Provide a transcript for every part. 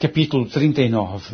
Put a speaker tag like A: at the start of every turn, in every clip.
A: Capítulo 39.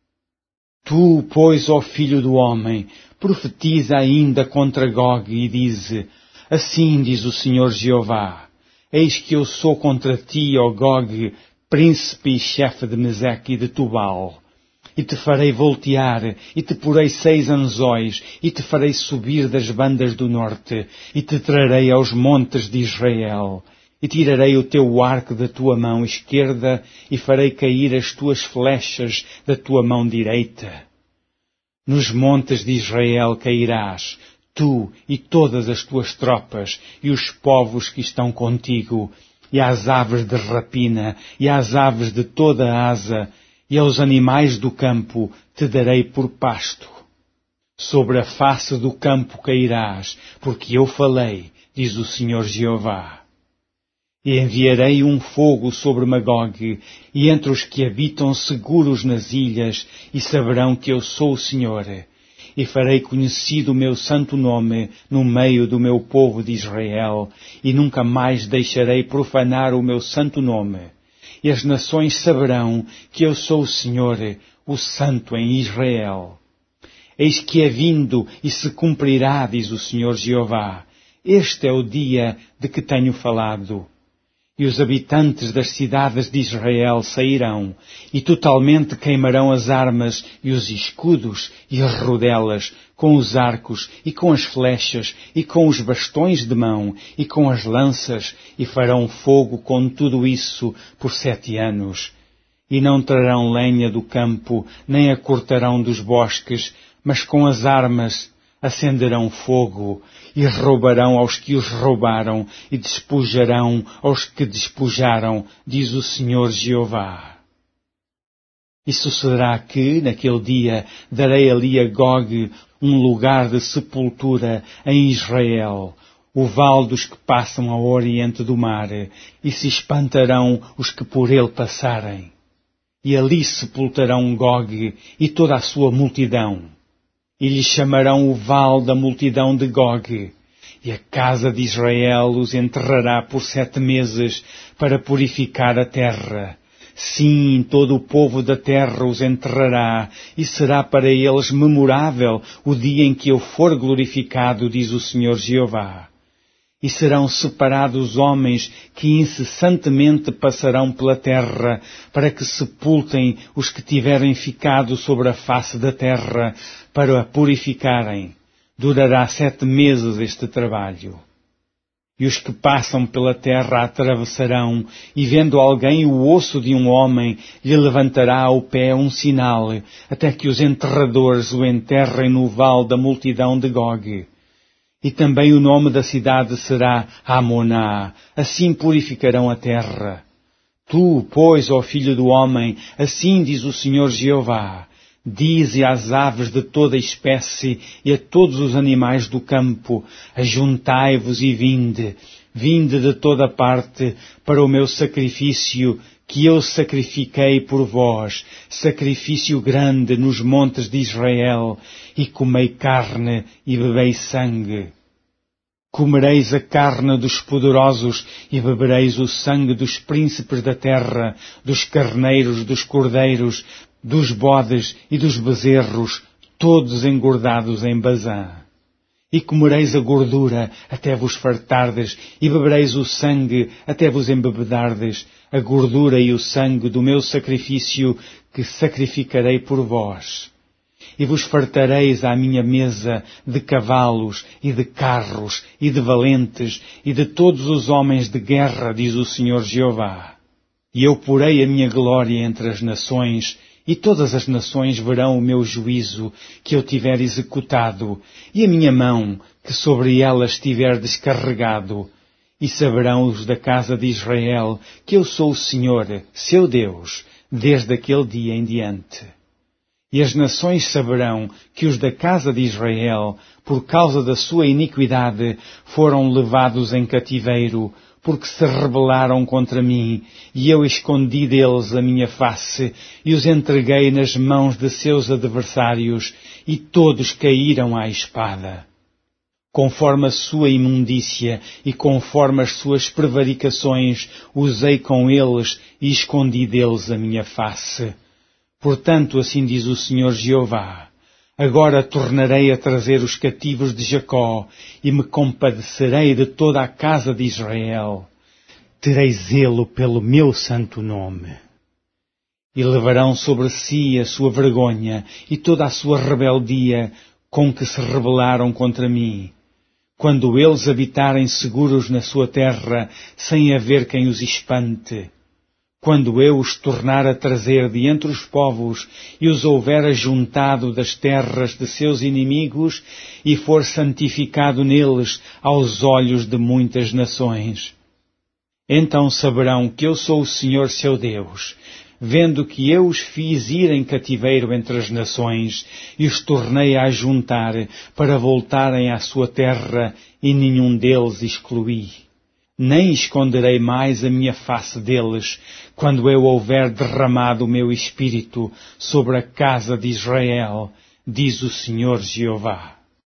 A: Tu, pois, ó filho do homem, profetiza ainda contra Gog e dize: Assim diz o Senhor Jeová: Eis que eu sou contra ti, ó Gog, príncipe e chefe de Meseque e de Tubal. E te farei voltear, e te porei 6 anzóis, e te farei subir das bandas do norte, e te trarei aos montes de Israel. E tirarei o teu arco da tua mão esquerda, e farei cair as tuas flechas da tua mão direita. Nos montes de Israel cairás, tu e todas as tuas tropas, e os povos que estão contigo, e às aves de rapina, e às aves de toda a asa, e aos animais do campo te darei por pasto. Sobre a face do campo cairás, porque eu falei, diz o Senhor Jeová. E enviarei um fogo sobre Magog, e entre os que habitam seguros nas ilhas, e saberão que eu sou o Senhor. E farei conhecido o meu santo nome no meio do meu povo de Israel, e nunca mais deixarei profanar o meu santo nome. E as nações saberão que eu sou o Senhor, o Santo em Israel. Eis que é vindo e se cumprirá, diz o Senhor Jeová. Este é o dia de que tenho falado. E os habitantes das cidades de Israel sairão, e totalmente queimarão as armas e os escudos e as rodelas, com os arcos e com as flechas e com os bastões de mão e com as lanças, e farão fogo com tudo isso por 7 anos. E não trarão lenha do campo, nem a cortarão dos bosques, mas com as armas acenderão fogo, e roubarão aos que os roubaram, e despojarão aos que despojaram, diz o Senhor Jeová. E sucederá que, naquele dia, darei ali a Gog um lugar de sepultura em Israel, o vale dos que passam ao oriente do mar, e se espantarão os que por ele passarem. E ali sepultarão Gog e toda a sua multidão. E lhe chamarão o vale da multidão de Gog. E a casa de Israel os enterrará por 7 meses para purificar a terra. Sim, todo o povo da terra os enterrará, e será para eles memorável o dia em que eu for glorificado, diz o Senhor Jeová. E serão separados homens que incessantemente passarão pela terra, para que sepultem os que tiverem ficado sobre a face da terra, para a purificarem. Durará 7 meses este trabalho. E os que passam pela terra atravessarão, e vendo alguém o osso de um homem, lhe levantará ao pé um sinal, até que os enterradores o enterrem no vale da multidão de Gog. E também o nome da cidade será Amoná. Assim purificarão a terra. Tu, pois, ó filho do homem, assim diz o Senhor Jeová: Dize às aves de toda espécie e a todos os animais do campo: Ajuntai-vos e vinde, vinde de toda parte para o meu sacrifício, que eu sacrifiquei por vós, sacrifício grande nos montes de Israel, e comei carne e bebei sangue. Comereis a carne dos poderosos e bebereis o sangue dos príncipes da terra, dos carneiros, dos cordeiros, dos bodes e dos bezerros, todos engordados em Bazã. E comereis a gordura até vos fartardes, e bebereis o sangue até vos embebedardes, a gordura e o sangue do meu sacrifício que sacrificarei por vós. E vos fartareis à minha mesa de cavalos e de carros e de valentes e de todos os homens de guerra, diz o Senhor Jeová. E eu porei a minha glória entre as nações, e todas as nações verão o meu juízo que eu tiver executado, e a minha mão que sobre elas tiver descarregado. E saberão os da casa de Israel que eu sou o Senhor, seu Deus, desde aquele dia em diante. E as nações saberão que os da casa de Israel, por causa da sua iniquidade, foram levados em cativeiro, porque se rebelaram contra mim, e eu escondi deles a minha face, e os entreguei nas mãos de seus adversários, e todos caíram à espada. Conforme a sua imundícia e conforme as suas prevaricações, usei com eles e escondi deles a minha face. Portanto, assim diz o Senhor Jeová: agora tornarei a trazer os cativos de Jacó e me compadecerei de toda a casa de Israel. Terei zelo pelo meu santo nome. E levarão sobre si a sua vergonha e toda a sua rebeldia com que se rebelaram contra mim. Quando eles habitarem seguros na sua terra, sem haver quem os espante. Quando eu os tornar a trazer de entre os povos e os houver ajuntado das terras de seus inimigos e for santificado neles aos olhos de muitas nações. Então saberão que eu sou o Senhor seu Deus, vendo que eu os fiz ir em cativeiro entre as nações e os tornei a ajuntar para voltarem à sua terra e nenhum deles excluí. Nem esconderei mais a minha face deles, quando eu houver derramado o meu espírito sobre a casa de Israel, diz o Senhor Jeová.